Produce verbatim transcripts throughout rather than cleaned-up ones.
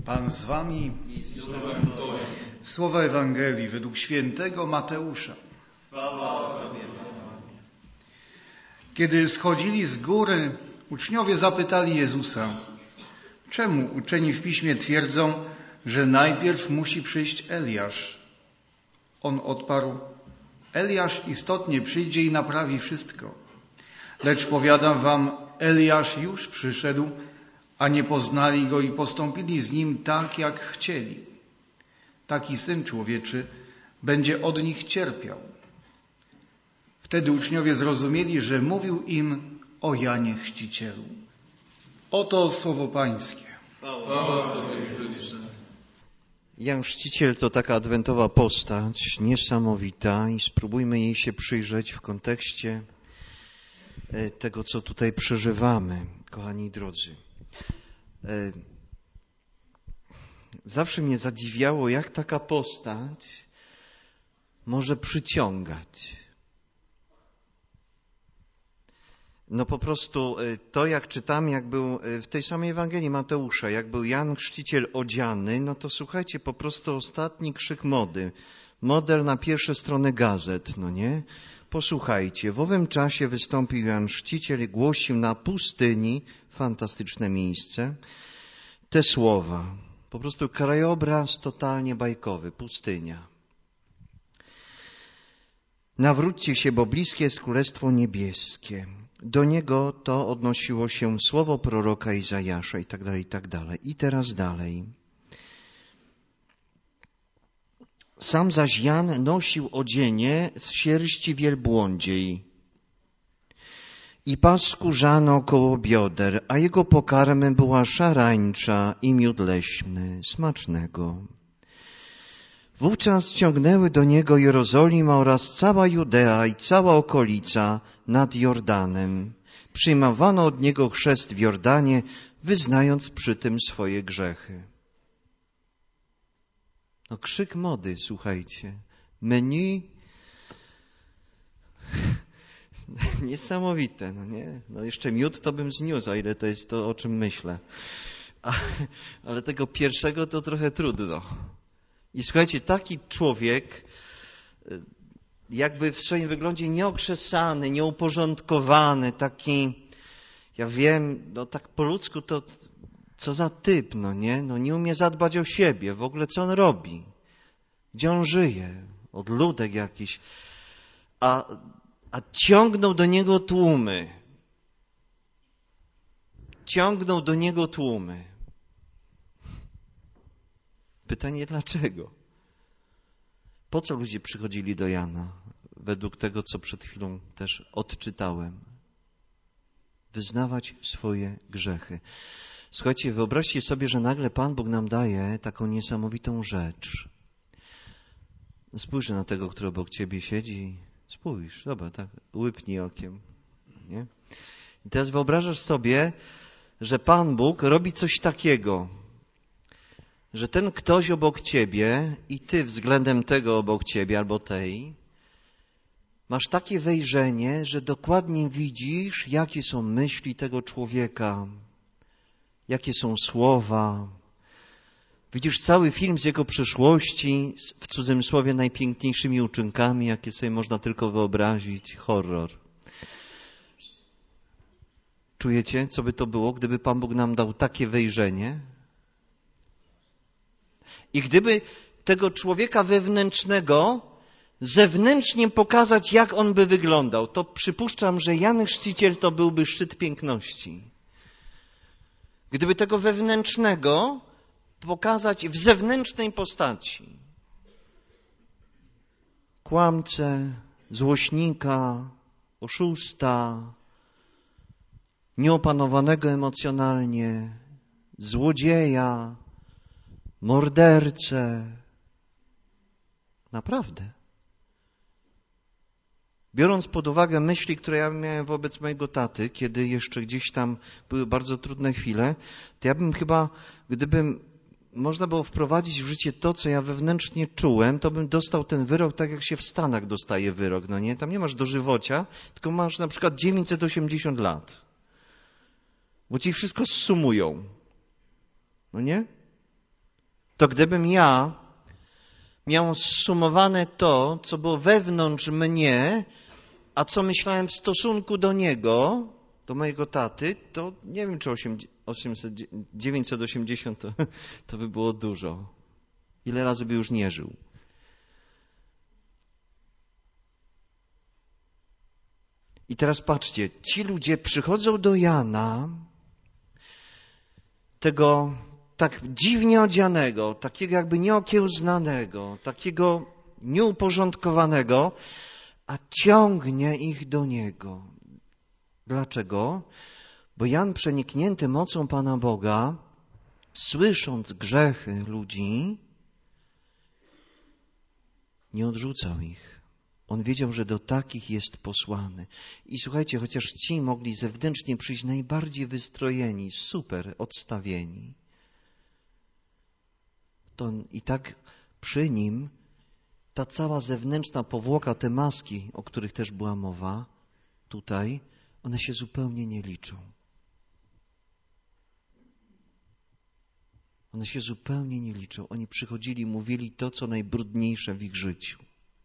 Pan z wami. Słowa Ewangelii według świętego Mateusza. Kiedy schodzili z góry, uczniowie zapytali Jezusa, czemu uczeni w Piśmie twierdzą, że najpierw musi przyjść Eliasz? On odparł, Eliasz istotnie przyjdzie i naprawi wszystko. Lecz powiadam wam, Eliasz już przyszedł, a nie poznali go i postąpili z nim tak, jak chcieli. Taki Syn Człowieczy będzie od nich cierpiał. Wtedy uczniowie zrozumieli, że mówił im o Janie Chrzcicielu. Oto słowo Pańskie. Jan Chrzciciel to taka adwentowa postać, niesamowita i spróbujmy jej się przyjrzeć w kontekście tego, co tutaj przeżywamy, kochani drodzy. Zawsze mnie zadziwiało, jak taka postać może przyciągać. No po prostu to, jak czytam, jak był w tej samej Ewangelii Mateusza, jak był Jan Chrzciciel odziany, no to słuchajcie, po prostu ostatni krzyk mody. Model na pierwsze strony gazet, no nie? Posłuchajcie, w owym czasie wystąpił Jan Chrzciciel i głosił na pustyni, fantastyczne miejsce, te słowa. Po prostu krajobraz totalnie bajkowy, pustynia. Nawróćcie się, bo bliskie jest Królestwo Niebieskie. Do niego to odnosiło się słowo proroka Izajasza i tak dalej, i tak dalej. I teraz dalej. Sam zaś Jan nosił odzienie z sierści wielbłądziej i pas skórzany około bioder, a jego pokarmem była szarańcza i miód leśny, smacznego. Wówczas ciągnęły do niego Jerozolima oraz cała Judea i cała okolica nad Jordanem. Przyjmowano od niego chrzest w Jordanie, wyznając przy tym swoje grzechy. No krzyk mody, słuchajcie. Menu niesamowite, no nie? No jeszcze miód to bym zniósł, a ile to jest to, o czym myślę. A, ale tego pierwszego to trochę trudno. I słuchajcie, taki człowiek, jakby w swoim wyglądzie nieokrzesany, nieuporządkowany, taki, ja wiem, no tak po ludzku to co za typ, no nie? No nie umie zadbać o siebie, w ogóle co on robi? Gdzie on żyje? Odludek jakiś. A, a ciągną do niego tłumy. Ciągną do niego tłumy. Pytanie dlaczego? Po co ludzie przychodzili do Jana? Według tego, co przed chwilą też odczytałem. Wyznawać swoje grzechy. Słuchajcie, wyobraźcie sobie, że nagle Pan Bóg nam daje taką niesamowitą rzecz. Spójrz na tego, który obok ciebie siedzi. Spójrz, dobra, tak, łypnij okiem. Nie? I teraz wyobrażasz sobie, że Pan Bóg robi coś takiego, że ten ktoś obok ciebie i ty względem tego obok ciebie albo tej masz takie wejrzenie, że dokładnie widzisz, jakie są myśli tego człowieka, jakie są słowa. Widzisz cały film z jego przeszłości, w cudzym słowie najpiękniejszymi uczynkami, jakie sobie można tylko wyobrazić. Horror. Czujecie, co by to było, gdyby Pan Bóg nam dał takie wejrzenie? I gdyby tego człowieka wewnętrznego zewnętrznie pokazać, jak on by wyglądał, to przypuszczam, że Jan Chrzciciel to byłby szczyt piękności. Gdyby tego wewnętrznego pokazać w zewnętrznej postaci. Kłamcę, złośnika, oszusta, nieopanowanego emocjonalnie, złodzieja, mordercę. Naprawdę. Biorąc pod uwagę myśli, które ja miałem wobec mojego taty, kiedy jeszcze gdzieś tam były bardzo trudne chwile, to ja bym chyba, gdybym można było wprowadzić w życie to, co ja wewnętrznie czułem, to bym dostał ten wyrok tak, jak się w Stanach dostaje wyrok, no nie? Tam nie masz dożywocia, tylko masz na przykład dziewięćset osiemdziesiąt lat. Bo ci wszystko zsumują. No nie? to gdybym ja miał zsumowane to, co było wewnątrz mnie, a co myślałem w stosunku do niego, do mojego taty, to nie wiem, czy osiemset, dziewięćset osiemdziesiąt to, to by było dużo. Ile razy by już nie żył. I teraz patrzcie, ci ludzie przychodzą do Jana, tego tak dziwnie odzianego, takiego jakby nieokiełznanego, takiego nieuporządkowanego, a ciągnie ich do Niego. Dlaczego? Bo Jan, przeniknięty mocą Pana Boga, słysząc grzechy ludzi, nie odrzucał ich. On wiedział, że do takich jest posłany. I słuchajcie, chociaż ci mogli zewnętrznie przyjść najbardziej wystrojeni, super odstawieni, to i tak przy nim ta cała zewnętrzna powłoka, te maski, o których też była mowa tutaj, one się zupełnie nie liczą. One się zupełnie nie liczą. Oni przychodzili, mówili to, co najbrudniejsze w ich życiu.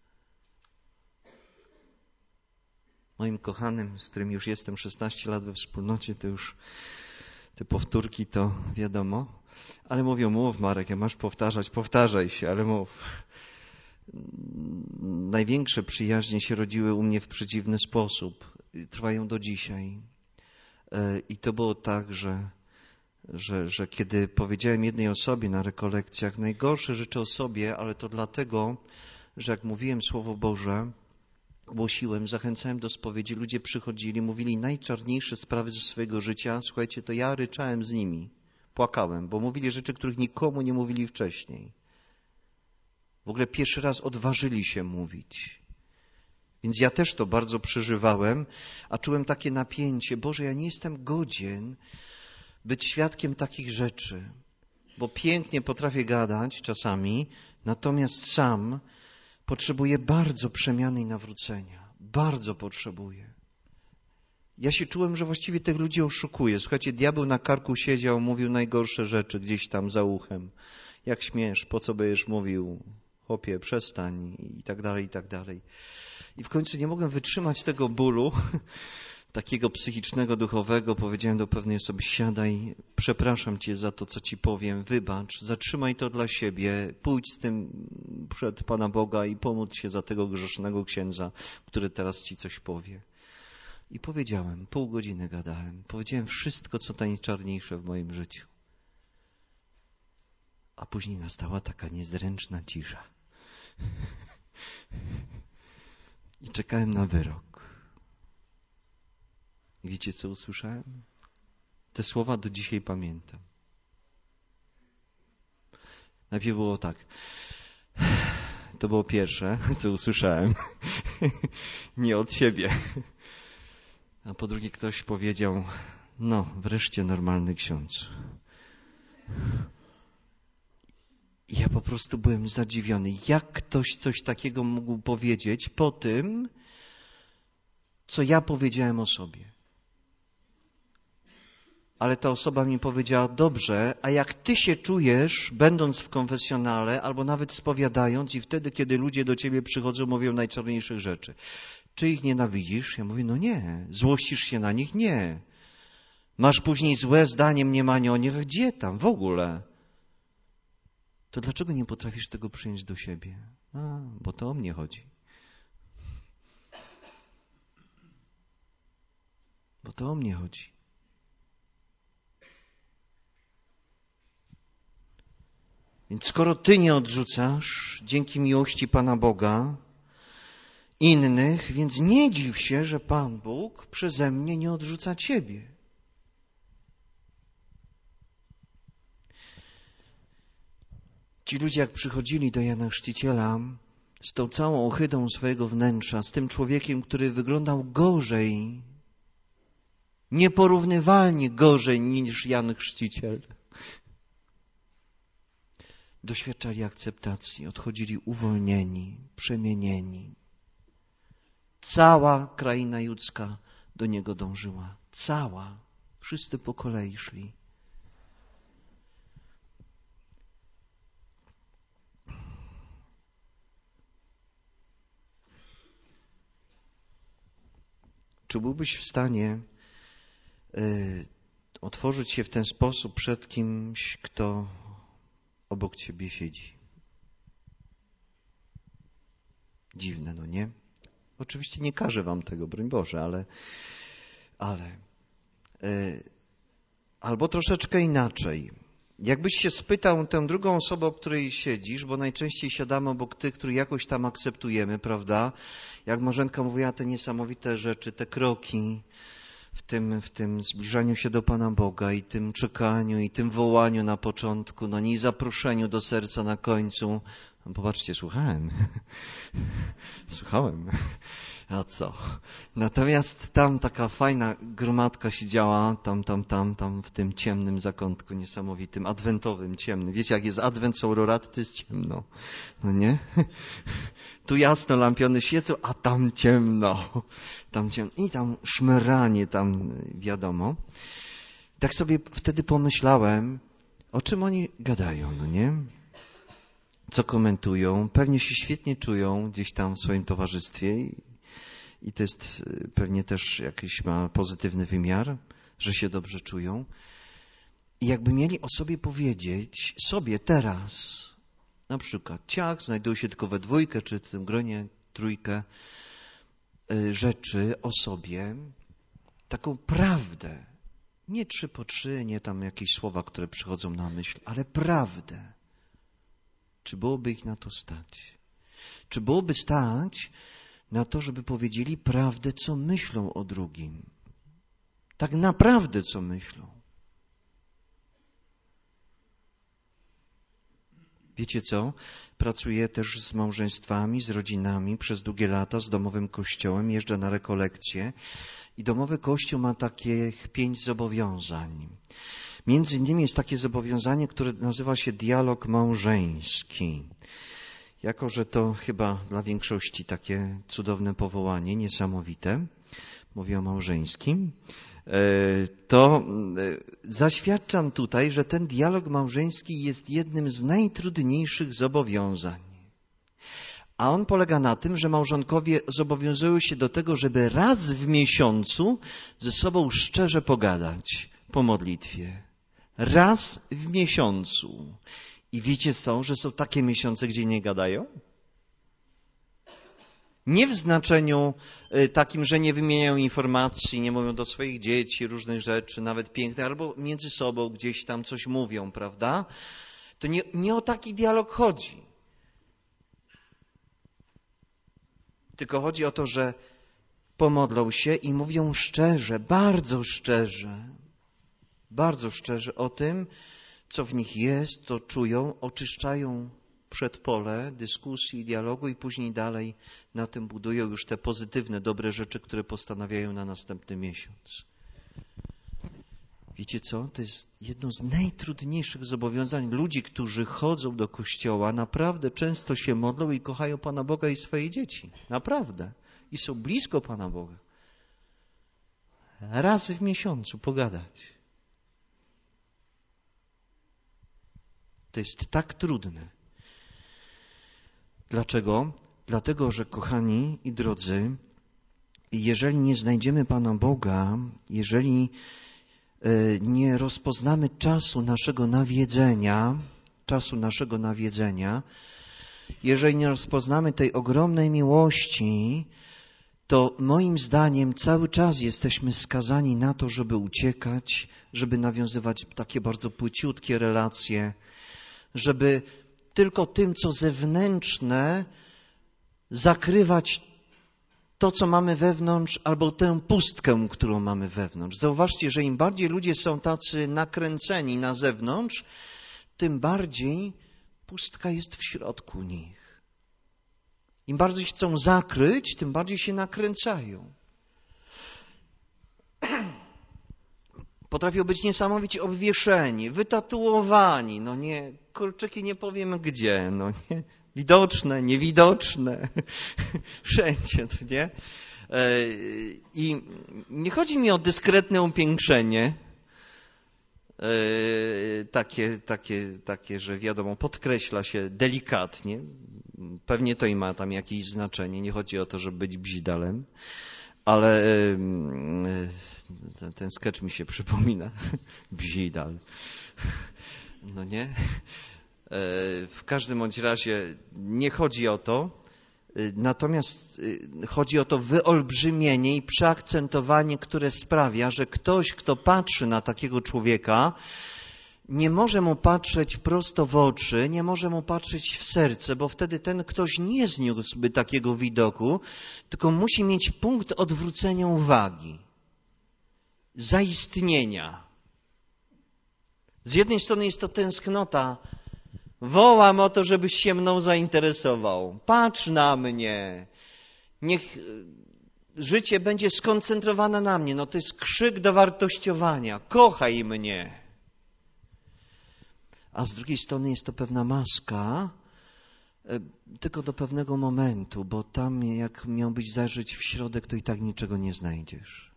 Moim kochanym, z którym już jestem szesnaście lat we wspólnocie, to już te powtórki to wiadomo. Ale mówią, mów Marek, jak masz powtarzać, powtarzaj się, ale mów. Największe przyjaźnie się rodziły u mnie w przeciwny sposób. Trwają do dzisiaj. I to było tak, że, że, że kiedy powiedziałem jednej osobie na rekolekcjach najgorsze rzeczy o sobie, ale to dlatego, że jak mówiłem Słowo Boże, głosiłem, zachęcałem do spowiedzi, ludzie przychodzili, mówili najczarniejsze sprawy ze swojego życia. Słuchajcie, to ja ryczałem z nimi, płakałem, bo mówili rzeczy, których nikomu nie mówili wcześniej. W ogóle pierwszy raz odważyli się mówić. Więc ja też to bardzo przeżywałem, a czułem takie napięcie. Boże, ja nie jestem godzien być świadkiem takich rzeczy, bo pięknie potrafię gadać czasami, natomiast sam potrzebuję bardzo przemiany i nawrócenia. Bardzo potrzebuję. Ja się czułem, że właściwie tych ludzi oszukuję. Słuchajcie, diabeł na karku siedział, mówił najgorsze rzeczy gdzieś tam za uchem. Jak śmiesz, po co będziesz mówił? Chłopie, przestań i tak dalej, i tak dalej. I w końcu nie mogłem wytrzymać tego bólu, takiego psychicznego, duchowego. Powiedziałem do pewnej osoby, siadaj, przepraszam Cię za to, co Ci powiem, wybacz, zatrzymaj to dla siebie, pójdź z tym przed Pana Boga i pomódl się za tego grzesznego księdza, który teraz Ci coś powie. I powiedziałem, pół godziny gadałem, powiedziałem wszystko, co najczarniejsze w moim życiu. A później nastała taka niezręczna cisza. I czekałem na wyrok. I wiecie, co usłyszałem? Te słowa do dzisiaj pamiętam. Najpierw było tak. To było pierwsze, co usłyszałem. Nie od siebie. A po drugie ktoś powiedział, no, wreszcie normalny ksiądz. I ja po prostu byłem zadziwiony. Jak ktoś coś takiego mógł powiedzieć po tym, co ja powiedziałem o sobie. Ale ta osoba mi powiedziała, dobrze, a jak ty się czujesz, będąc w konfesjonale, albo nawet spowiadając i wtedy, kiedy ludzie do ciebie przychodzą, mówią najczarniejszych rzeczy. Czy ich nienawidzisz? Ja mówię, no nie. Złościsz się na nich? Nie. Masz później złe zdanie, mniemanie o nich? Gdzie tam? W ogóle. To dlaczego nie potrafisz tego przyjąć do siebie? A, bo to o mnie chodzi. Bo to o mnie chodzi. Więc skoro ty nie odrzucasz, dzięki miłości Pana Boga, innych, więc nie dziw się, że Pan Bóg przeze mnie nie odrzuca ciebie. Ci ludzie, jak przychodzili do Jana Chrzciciela z tą całą ohydą swojego wnętrza, z tym człowiekiem, który wyglądał gorzej, nieporównywalnie gorzej niż Jan Chrzciciel, doświadczali akceptacji, odchodzili uwolnieni, przemienieni. Cała kraina judzka do niego dążyła. Cała. Wszyscy po kolei szli. Czy byłbyś w stanie y, otworzyć się w ten sposób przed kimś, kto obok ciebie siedzi? Dziwne, no nie? Oczywiście nie każę wam tego, broń Boże, ale, ale y, albo troszeczkę inaczej. Jakbyś się spytał tę drugą osobę, o której siedzisz, bo najczęściej siadamy obok tych, których jakoś tam akceptujemy, prawda? Jak Marzenka mówiła, te niesamowite rzeczy, te kroki w tym, w tym zbliżaniu się do Pana Boga i tym czekaniu i tym wołaniu na początku, no nie i zaproszeniu do serca na końcu. No popatrzcie, słuchałem. Słuchałem. A co? Natomiast tam taka fajna gromadka siedziała, tam, tam, tam, tam w tym ciemnym zakątku niesamowitym, adwentowym, ciemnym. Wiecie, jak jest adwent, są roraty, to jest ciemno. No nie? Tu jasno lampiony świecą, a tam ciemno. Tam ciemno. I tam szmeranie, tam wiadomo. Tak sobie wtedy pomyślałem, o czym oni gadają, no nie? Co komentują. Pewnie się świetnie czują gdzieś tam w swoim towarzystwie i to jest pewnie też jakiś ma pozytywny wymiar, że się dobrze czują. I jakby mieli o sobie powiedzieć, sobie teraz, na przykład ciach, znajdują się tylko we dwójkę, czy w tym gronie trójkę rzeczy o sobie, taką prawdę. Nie trzy po trzy, nie tam jakieś słowa, które przychodzą na myśl, ale prawdę. Czy byłoby ich na to stać? Czy byłoby stać na to, żeby powiedzieli prawdę, co myślą o drugim? Tak naprawdę, co myślą? Wiecie co? Pracuję też z małżeństwami, z rodzinami przez długie lata, z domowym kościołem, jeżdżę na rekolekcje i domowy kościół ma takich pięć zobowiązań. Między innymi jest takie zobowiązanie, które nazywa się dialog małżeński. Jako że to chyba dla większości takie cudowne powołanie, niesamowite, mówię o małżeńskim, to zaświadczam tutaj, że ten dialog małżeński jest jednym z najtrudniejszych zobowiązań. A on polega na tym, że małżonkowie zobowiązują się do tego, żeby raz w miesiącu ze sobą szczerze pogadać po modlitwie. Raz w miesiącu. I wiecie co, że są takie miesiące, gdzie nie gadają? Nie w znaczeniu takim, że nie wymieniają informacji, nie mówią do swoich dzieci różnych rzeczy, nawet pięknych, albo między sobą gdzieś tam coś mówią, prawda? To nie, nie o taki dialog chodzi. Tylko chodzi o to, że pomodlą się i mówią szczerze, bardzo szczerze, bardzo szczerze o tym, co w nich jest, to czują, oczyszczają przedpole dyskusji, dialogu i później dalej na tym budują już te pozytywne, dobre rzeczy, które postanawiają na następny miesiąc. Wiecie co? To jest jedno z najtrudniejszych zobowiązań. Ludzi, którzy chodzą do kościoła, naprawdę często się modlą i kochają Pana Boga i swoje dzieci. Naprawdę. I są blisko Pana Boga. Raz w miesiącu pogadać. To jest tak trudne. Dlaczego? Dlatego, że kochani i drodzy, jeżeli nie znajdziemy Pana Boga, jeżeli nie rozpoznamy czasu naszego nawiedzenia, czasu naszego nawiedzenia, jeżeli nie rozpoznamy tej ogromnej miłości, to moim zdaniem cały czas jesteśmy skazani na to, żeby uciekać, żeby nawiązywać takie bardzo płyciutkie relacje, żeby tylko tym, co zewnętrzne, zakrywać to, co mamy wewnątrz, albo tę pustkę, którą mamy wewnątrz. Zauważcie, że im bardziej ludzie są tacy nakręceni na zewnątrz, tym bardziej pustka jest w środku nich. Im bardziej chcą zakryć, tym bardziej się nakręcają. Potrafią być niesamowicie obwieszeni, wytatuowani, no nie, kurczyki nie powiem gdzie, no nie, widoczne, niewidoczne, wszędzie, to nie? I nie chodzi mi o dyskretne upiększenie, takie, takie, takie, że wiadomo, podkreśla się delikatnie, pewnie to i ma tam jakieś znaczenie, nie chodzi o to, żeby być bzidalem, Ale ten, ten sketch mi się przypomina. Bzidal. No nie? W każdym bądź razie nie chodzi o to. Natomiast chodzi o to wyolbrzymienie i przeakcentowanie, które sprawia, że ktoś, kto patrzy na takiego człowieka, nie może mu patrzeć prosto w oczy, nie może mu patrzeć w serce, bo wtedy ten ktoś nie zniósłby takiego widoku, tylko musi mieć punkt odwrócenia uwagi, zaistnienia. Z jednej strony jest to tęsknota. Wołam o to, żebyś się mną zainteresował. Patrz na mnie. Niech życie będzie skoncentrowane na mnie. No to jest krzyk dowartościowania. Kochaj mnie. A z drugiej strony jest to pewna maska, tylko do pewnego momentu, bo tam jak miałbyś zajrzeć w środek, to i tak niczego nie znajdziesz.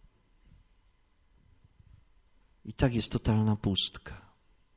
I tak jest totalna pustka.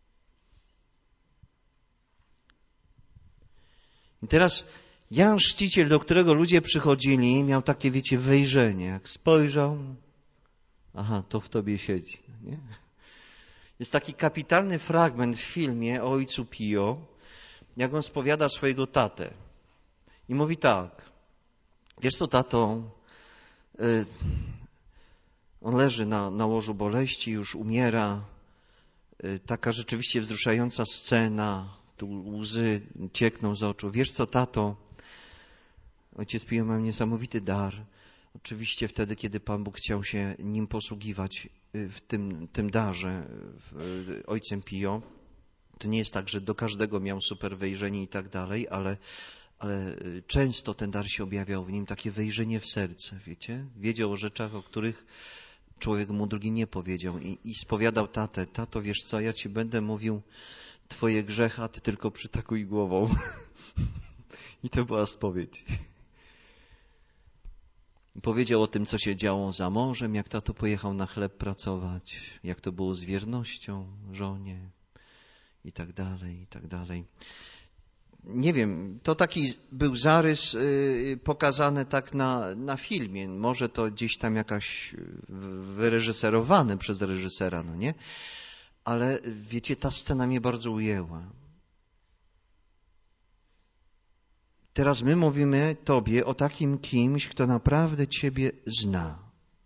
I teraz Jan Chrzciciel, do którego ludzie przychodzili, miał takie, wiecie, wejrzenie. Jak spojrzał, aha, to w tobie siedzi. Nie? Jest taki kapitalny fragment w filmie o ojcu Pio, jak on spowiada swojego tatę. I mówi tak, wiesz co, tato, y, on leży na, na łożu boleści, już umiera. Y, taka rzeczywiście wzruszająca scena, tu łzy ciekną z oczu. Wiesz co, tato, ojciec Pio miał niesamowity dar. Oczywiście wtedy, kiedy Pan Bóg chciał się nim posługiwać w tym, tym darze, w, ojcem Pio, to nie jest tak, że do każdego miał super wejrzenie i tak dalej, ale, ale często ten dar się objawiał w nim, takie wejrzenie w serce, wiecie? Wiedział o rzeczach, o których człowiek mu drugi nie powiedział i, i spowiadał tatę, tato, wiesz co, ja ci będę mówił twoje grzechy, a ty tylko przytakuj głową. I to była spowiedź. Powiedział o tym, co się działo za morzem, jak tato pojechał na chleb pracować, jak to było z wiernością żonie i tak dalej, i tak dalej. Nie wiem, to taki był zarys yy, pokazany tak na, na filmie. Może to gdzieś tam jakaś wyreżyserowane przez reżysera, no nie? Ale wiecie, ta scena mnie bardzo ujęła. Teraz my mówimy Tobie o takim kimś, kto naprawdę Ciebie zna.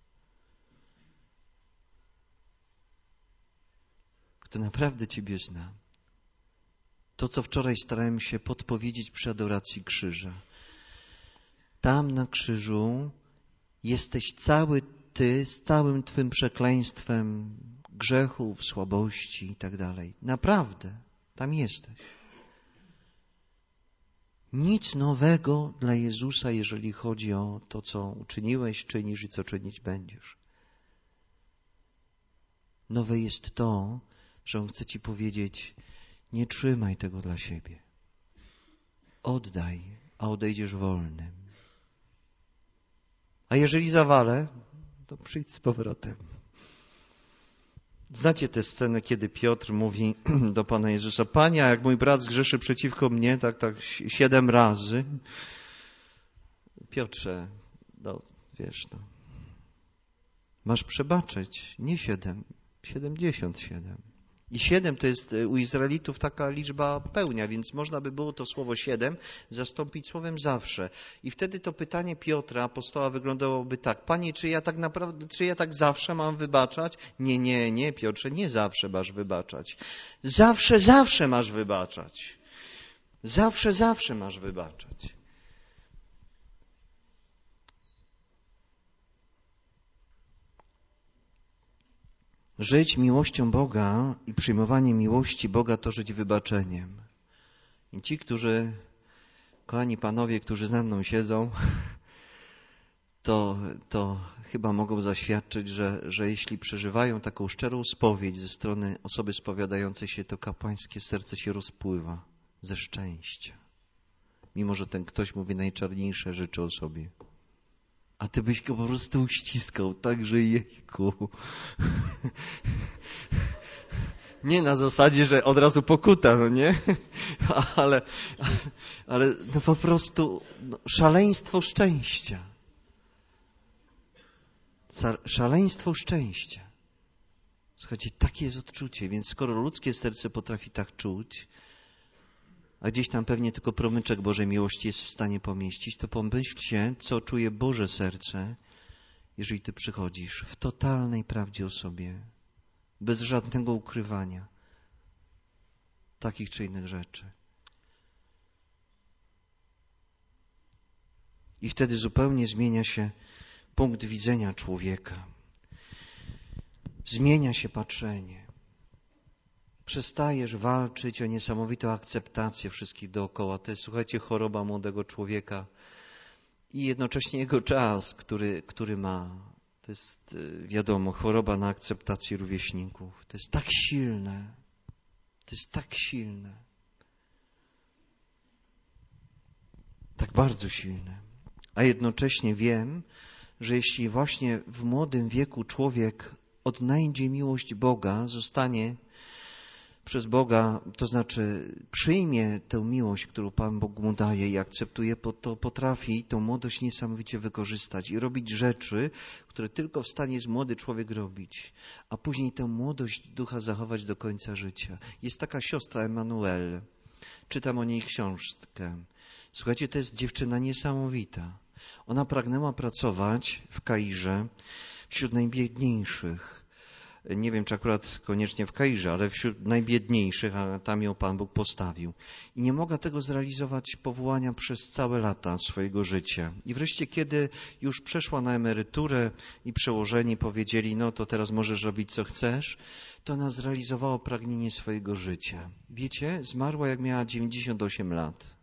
Kto naprawdę Ciebie zna. To, co wczoraj starałem się podpowiedzieć przy adoracji krzyża. Tam na krzyżu jesteś cały Ty z całym Twym przekleństwem grzechów, słabości i tak dalej. Naprawdę, tam jesteś. Nic nowego dla Jezusa, jeżeli chodzi o to, co uczyniłeś, czynisz i co czynić będziesz. Nowe jest to, że On chce Ci powiedzieć, nie trzymaj tego dla siebie. Oddaj, a odejdziesz wolnym. A jeżeli zawalę, to przyjdź z powrotem. Znacie tę scenę, kiedy Piotr mówi do Pana Jezusa, Panie, jak mój brat zgrzeszy przeciwko mnie, tak, tak siedem razy. Piotrze, no wiesz, no, masz przebaczyć, nie siedem, siedemdziesiąt siedem. I siedem to jest u Izraelitów taka liczba pełnia, więc można by było to słowo siedem zastąpić słowem zawsze. I wtedy to pytanie Piotra, apostoła, wyglądałoby tak. Panie, czy ja tak naprawdę, czy ja tak zawsze mam wybaczać? Nie, nie, nie, Piotrze, nie zawsze masz wybaczać. Zawsze, zawsze masz wybaczać. Zawsze, zawsze masz wybaczać. Żyć miłością Boga i przyjmowanie miłości Boga to żyć wybaczeniem. I ci, którzy, kochani panowie, którzy ze mną siedzą, to, to chyba mogą zaświadczyć, że, że jeśli przeżywają taką szczerą spowiedź ze strony osoby spowiadającej się, to kapłańskie serce się rozpływa ze szczęścia. Mimo że ten ktoś mówi najczarniejsze rzeczy o sobie. A ty byś go po prostu uściskał, tak, że jejku. Nie na zasadzie, że od razu pokuta, no nie? Ale, ale no po prostu no, szaleństwo szczęścia. szaleństwo szczęścia. Słuchajcie, takie jest odczucie, więc skoro ludzkie serce potrafi tak czuć, a gdzieś tam pewnie tylko promyczek Bożej miłości jest w stanie pomieścić, to pomyślcie, co czuje Boże serce, jeżeli Ty przychodzisz w totalnej prawdzie o sobie, bez żadnego ukrywania takich czy innych rzeczy. I wtedy zupełnie zmienia się punkt widzenia człowieka. Zmienia się patrzenie. Przestajesz walczyć o niesamowitą akceptację wszystkich dookoła. To jest, słuchajcie, choroba młodego człowieka i jednocześnie jego czas, który, który ma. To jest, wiadomo, choroba na akceptację rówieśników. To jest tak silne. To jest tak silne. Tak bardzo silne. A jednocześnie wiem, że jeśli właśnie w młodym wieku człowiek odnajdzie miłość Boga, zostanie przez Boga, to znaczy przyjmie tę miłość, którą Pan Bóg mu daje i akceptuje, to potrafi tą młodość niesamowicie wykorzystać i robić rzeczy, które tylko w stanie jest młody człowiek robić, a później tę młodość ducha zachować do końca życia. Jest taka siostra Emanuel. Czytam o niej książkę. Słuchajcie, to jest dziewczyna niesamowita. Ona pragnęła pracować w Kairze wśród najbiedniejszych. Nie wiem, czy akurat koniecznie w Kairze, ale wśród najbiedniejszych, a tam ją Pan Bóg postawił. I nie mogła tego zrealizować powołania przez całe lata swojego życia. I wreszcie, kiedy już przeszła na emeryturę i przełożeni powiedzieli, no to teraz możesz robić co chcesz, to ona zrealizowała pragnienie swojego życia. Wiecie, zmarła jak miała dziewięćdziesiąt osiem lat.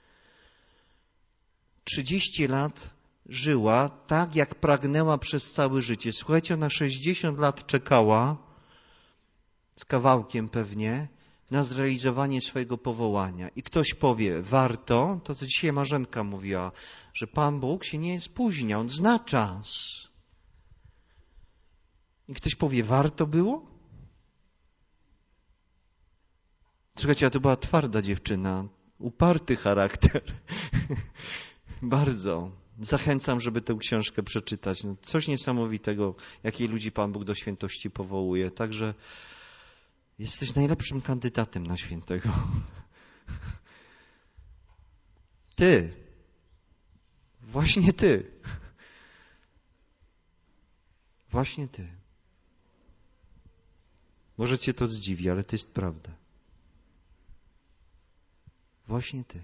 trzydzieści lat żyła tak, jak pragnęła przez całe życie. Słuchajcie, ona sześćdziesiąt lat czekała, z kawałkiem pewnie, na zrealizowanie swojego powołania. I ktoś powie, warto, to co dzisiaj Marzenka mówiła, że Pan Bóg się nie spóźnia, On zna czas. I ktoś powie, warto było? Słuchajcie, a to była twarda dziewczyna, uparty charakter. Bardzo. Zachęcam, żeby tę książkę przeczytać. No, coś niesamowitego, jakiej ludzi Pan Bóg do świętości powołuje. Także jesteś najlepszym kandydatem na świętego. Ty. Właśnie ty. Właśnie ty. Może cię to zdziwi, ale to jest prawda. Właśnie ty.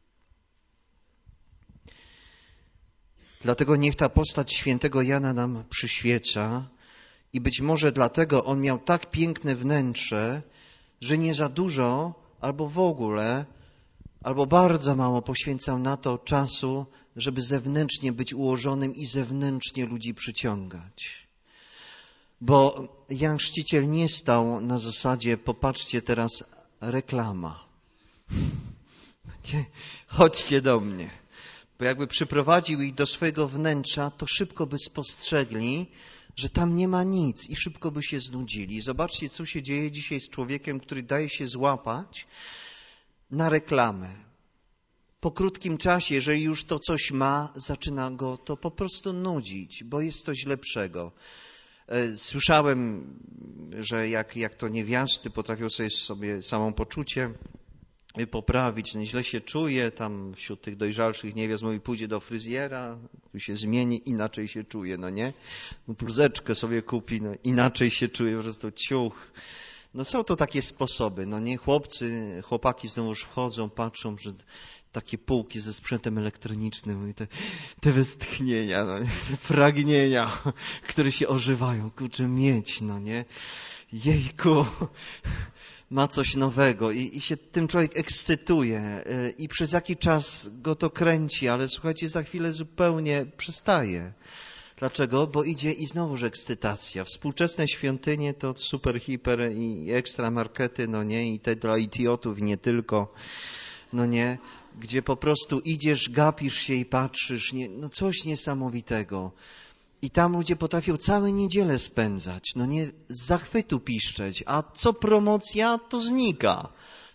Dlatego niech ta postać świętego Jana nam przyświeca i być może dlatego on miał tak piękne wnętrze, że nie za dużo albo w ogóle, albo bardzo mało poświęcał na to czasu, żeby zewnętrznie być ułożonym i zewnętrznie ludzi przyciągać. Bo Jan Chrzciciel nie stał na zasadzie, popatrzcie teraz, reklama. Nie? Chodźcie do mnie. Bo jakby przyprowadził ich do swojego wnętrza, to szybko by spostrzegli, że tam nie ma nic i szybko by się znudzili. Zobaczcie, co się dzieje dzisiaj z człowiekiem, który daje się złapać na reklamę. Po krótkim czasie, jeżeli już to coś ma, zaczyna go to po prostu nudzić, bo jest coś lepszego. Słyszałem, że jak, jak to niewiasty potrafią sobie, sobie samopoczucie poprawić, no źle się czuje, tam wśród tych dojrzalszych niewiast mówi, pójdzie do fryzjera, tu się zmieni, inaczej się czuje, no nie? Bluzeczkę sobie kupi, no inaczej się czuje, po prostu ciuch. No są to takie sposoby, no nie? Chłopcy, chłopaki znowuż wchodzą, patrzą, że takie półki ze sprzętem elektronicznym i te, te westchnienia, no nie? Te pragnienia, które się ożywają, kurczę, mieć, no nie? Jejku, ma coś nowego i, i się tym człowiek ekscytuje i przez jakiś czas go to kręci, ale słuchajcie, za chwilę zupełnie przestaje. Dlaczego? Bo idzie i znowuż ekscytacja. Współczesne świątynie to super, hiper i ekstra markety, no nie, i te dla idiotów i nie tylko, no nie, gdzie po prostu idziesz, gapisz się i patrzysz, nie, no coś niesamowitego. I tam ludzie potrafią całe niedzielę spędzać, no nie, z zachwytu piszczeć, a co promocja, to znika.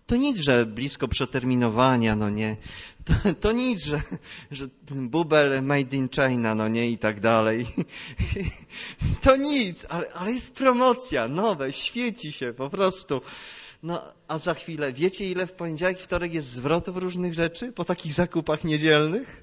To nic, że blisko przeterminowania, no nie. To, to nic, że, że bubel made in China, no nie, i tak dalej. To nic, ale, ale jest promocja, nowe, świeci się po prostu. No, a za chwilę, wiecie ile w poniedziałek, wtorek jest zwrotów różnych rzeczy po takich zakupach niedzielnych?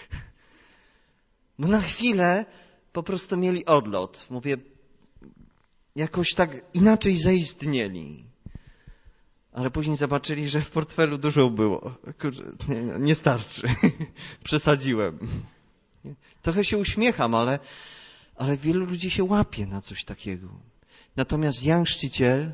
No na chwilę po prostu mieli odlot. Mówię, jakoś tak inaczej zaistnieli. Ale później zobaczyli, że w portfelu dużo było. Kurczę, nie, nie starczy. Przesadziłem. Trochę się uśmiecham, ale, ale wielu ludzi się łapie na coś takiego. Natomiast Jan Chrzciciel,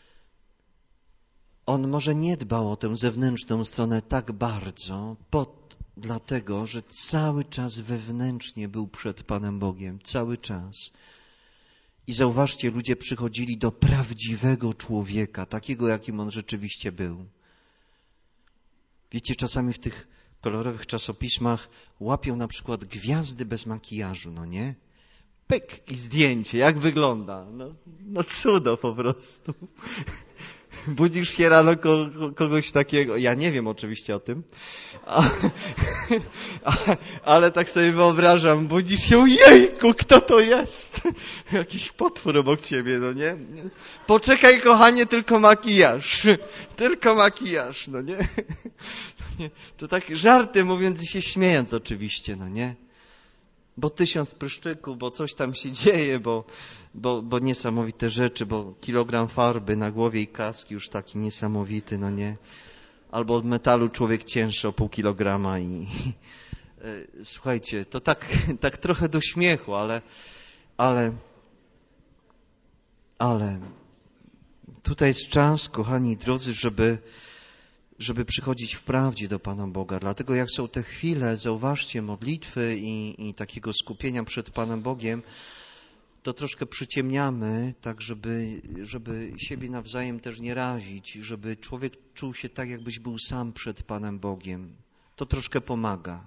on może nie dbał o tę zewnętrzną stronę tak bardzo, pod, dlatego, że cały czas wewnętrznie był przed Panem Bogiem. Cały czas. I zauważcie, ludzie przychodzili do prawdziwego człowieka, takiego, jakim on rzeczywiście był. Wiecie, czasami w tych kolorowych czasopismach łapią na przykład gwiazdy bez makijażu, no nie? Pyk i zdjęcie, jak wygląda. No, no cudo po prostu. Budzisz się rano ko, kogoś takiego, ja nie wiem oczywiście o tym, a, a, ale tak sobie wyobrażam, budzisz się, jejku, kto to jest? Jakiś potwór obok ciebie, no nie? Poczekaj, kochanie, tylko makijaż, tylko makijaż, no nie? To tak żartem mówiąc i się śmiejąc oczywiście, no nie? Bo tysiąc pryszczyków, bo coś tam się dzieje, bo, bo, bo niesamowite rzeczy, bo kilogram farby na głowie i kaski już taki niesamowity, no nie? Albo od metalu człowiek cięższy o pół kilograma i... Słuchajcie, to tak, tak trochę do śmiechu, ale, ale, ale tutaj jest czas, kochani drodzy, żeby, żeby przychodzić w prawdzie do Pana Boga. Dlatego jak są te chwile, zauważcie, modlitwy i, i takiego skupienia przed Panem Bogiem, to troszkę przyciemniamy, tak żeby, żeby siebie nawzajem też nie razić, żeby człowiek czuł się tak, jakbyś był sam przed Panem Bogiem. To troszkę pomaga.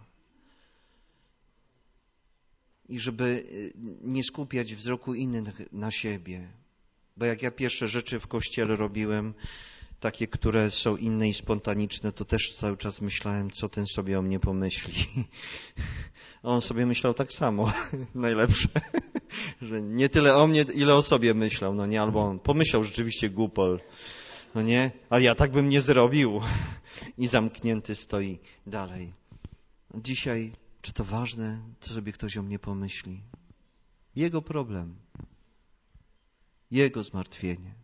I żeby nie skupiać wzroku innych na siebie. Bo jak ja pierwsze rzeczy w kościele robiłem, takie, które są inne i spontaniczne, to też cały czas myślałem, co ten sobie o mnie pomyśli. On sobie myślał tak samo, najlepsze, że nie tyle o mnie, ile o sobie myślał, no nie, albo on pomyślał rzeczywiście głupol, no nie, ale ja tak bym nie zrobił. I zamknięty stoi dalej. Dzisiaj, czy to ważne, co sobie ktoś o mnie pomyśli? Jego problem. Jego zmartwienie.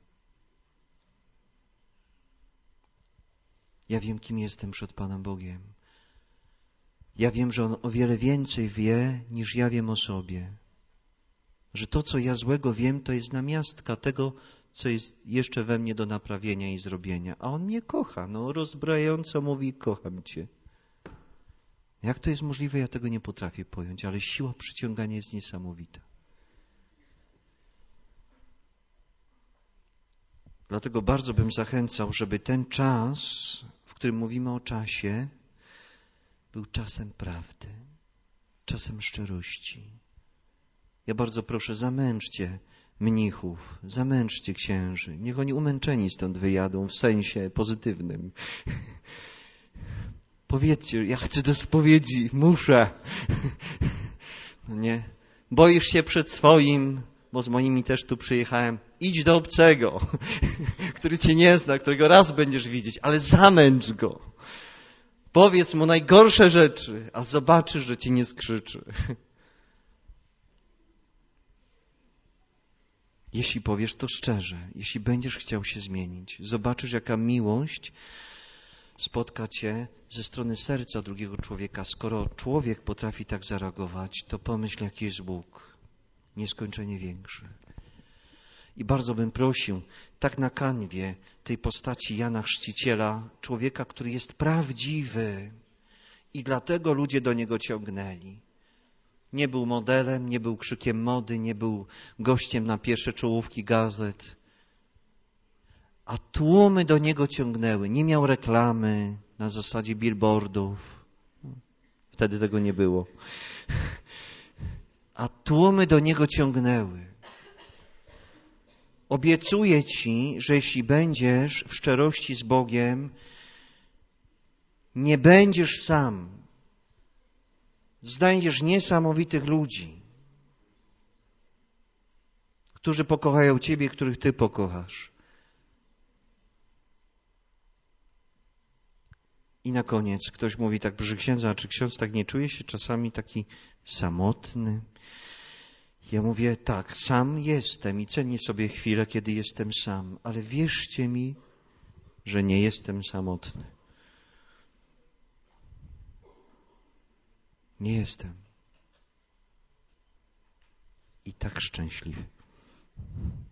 Ja wiem, kim jestem przed Panem Bogiem. Ja wiem, że On o wiele więcej wie, niż ja wiem o sobie. Że to, co ja złego wiem, to jest namiastka tego, co jest jeszcze we mnie do naprawienia i zrobienia. A On mnie kocha. No, rozbrajająco mówi, kocham Cię. Jak to jest możliwe, ja tego nie potrafię pojąć, ale siła przyciągania jest niesamowita. Dlatego bardzo bym zachęcał, żeby ten czas, w którym mówimy o czasie, był czasem prawdy, czasem szczerości. Ja bardzo proszę, zamęczcie mnichów, zamęczcie księży. Niech oni umęczeni stąd wyjadą w sensie pozytywnym. Powiedzcie, ja chcę do spowiedzi, muszę. No nie? Boisz się przed swoim, bo z moimi też tu przyjechałem. Idź do obcego, który cię nie zna, którego raz będziesz widzieć, ale zamęcz go. Powiedz mu najgorsze rzeczy, a zobaczysz, że cię nie skrzyczy. Jeśli powiesz to szczerze, jeśli będziesz chciał się zmienić, zobaczysz, jaka miłość spotka cię ze strony serca drugiego człowieka. Skoro człowiek potrafi tak zareagować, to pomyśl, jaki jest Bóg. Nieskończenie większy. I bardzo bym prosił, tak na kanwie tej postaci Jana Chrzciciela, człowieka, który jest prawdziwy i dlatego ludzie do niego ciągnęli. Nie był modelem, nie był krzykiem mody, nie był gościem na pierwsze czołówki gazet, a tłumy do niego ciągnęły. Nie miał reklamy na zasadzie billboardów. Wtedy tego nie było. A tłumy do niego ciągnęły. Obiecuję Ci, że jeśli będziesz w szczerości z Bogiem, nie będziesz sam. Znajdziesz niesamowitych ludzi, którzy pokochają Ciebie, których Ty pokochasz. I na koniec ktoś mówi tak, proszę księdza, a czy ksiądz tak nie czuje się czasami taki samotny? Ja mówię, tak, sam jestem i cenię sobie chwilę, kiedy jestem sam, ale wierzcie mi, że nie jestem samotny. Nie jestem. I tak szczęśliwy.